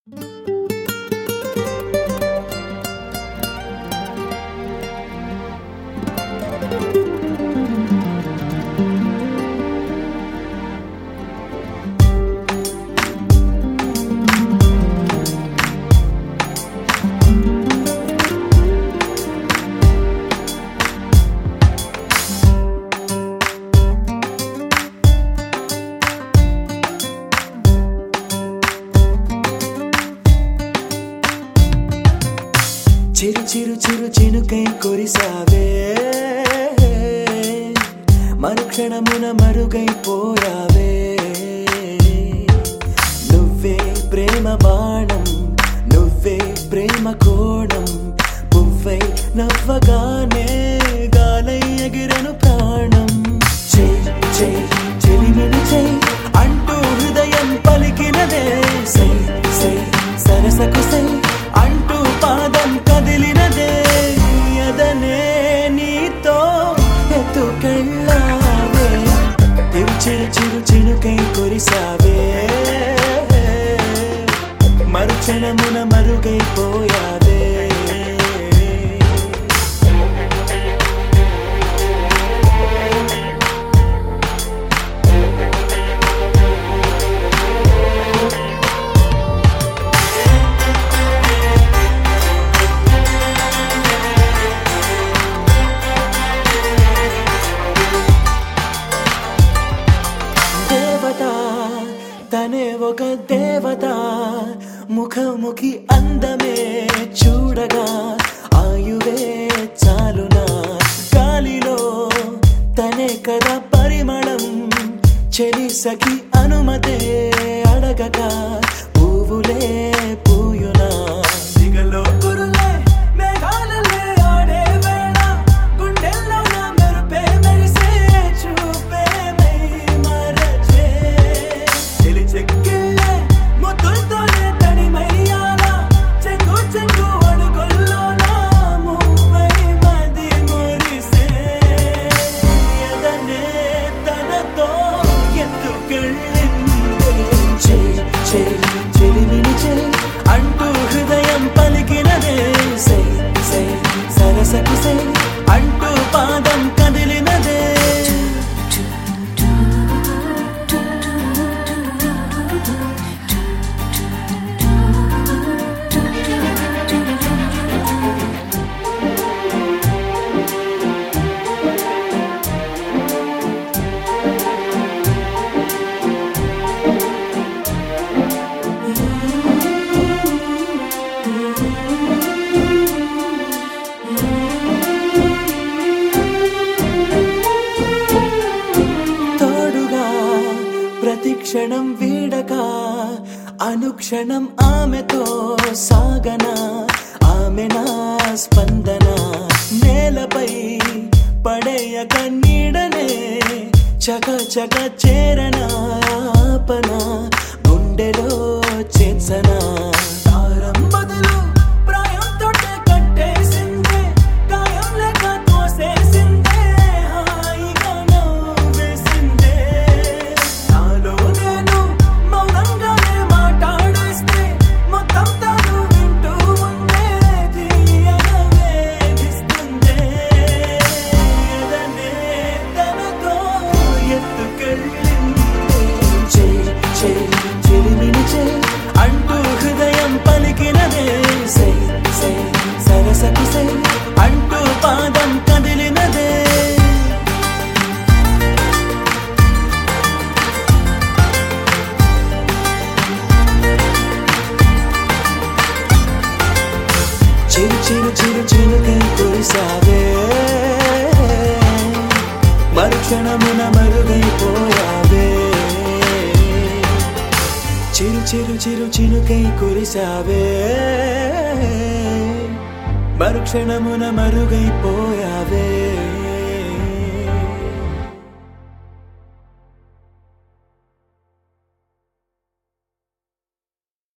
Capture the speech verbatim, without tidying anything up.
చిరు చిరు చిరు చినుకై కురిసావే, మరుక్షణమున మరుగైపోయావే. నువ్వే ప్రేమ బాణం, నువ్వే ప్రేమ కోణం, పువ్వై నవ్వగానే గాలై ఎగిరెను ప్రాణం. చై చై చెలిమిని చై అంటూ హృదయం పలికినదే, సై సై సరసకు సై అంటూ పాదం కదిలినదే. ఎదనే నీతో ఎత్తుకెళ్ళావే, చిరు చిరు చినుకై కురిసావే, మరుక్షణమున మరుగైపోయావే. తనే ఒక దేవత, ముఖముఖి అందమే చూడగా ఆయువే చాలునా. గాలిలో తనే కదా పరిమళం, చెలి సఖి అనుమతే అడగగా పువ్వులే పూయునా. దిగలో కురులే మేఘాలలే ఆడే వేళ, గుండెల్లో నా మెరుపే మెరిసే చూపే మై మరచే. చెలి చెక్కిళ్ళే ముద్దులతోనే తడిమయ్యాల, చెంగు చెంగు అడుగుల్లో నా మువ్వై మది మురిసే. ఎదనే తనతో ఎత్తుకెళ్ళిందే, చై చై చెలిమిని చై అంటూ హృదయం పలికినదే, సై సై సరసకు సై అంటూ పాదం కదిలినదే. ప్రతిక్షణం వీడక అనుక్షణం ఆమెతో సాగనా, ఆమె నా స్పందన. నేలపై పడేయక నీడనే చక చక చేరనా, ఆపన గుండెలో చేర్చనా. తారం బదులు ప్రాయంతో కట్టేసిందే, గాయం లేక తోసేసిందే, హాయిగా నవ్వేసిందే. నాలో నేను మౌనంగానే మాట్లాడేస్తే, మొత్తం తాను వింటూ ఉందే, తీయగా వేధిస్తుందే. ఎదనే తనతో ఎత్తుకెళ్ళిందే, చై చై చెలిమిని చై అంటూ హృదయం పలికినదే, సై సై సరసకు సై అంటూ పాదం కదిలినదే. చిరు చిరు చిరు చినుకై కురిసావే, మరుక్షణమున మరుగైపోయావే. చిరు చిరు చిరు చినుకై కురిసావే, మరుక్షణమున మరుగైపోయావే.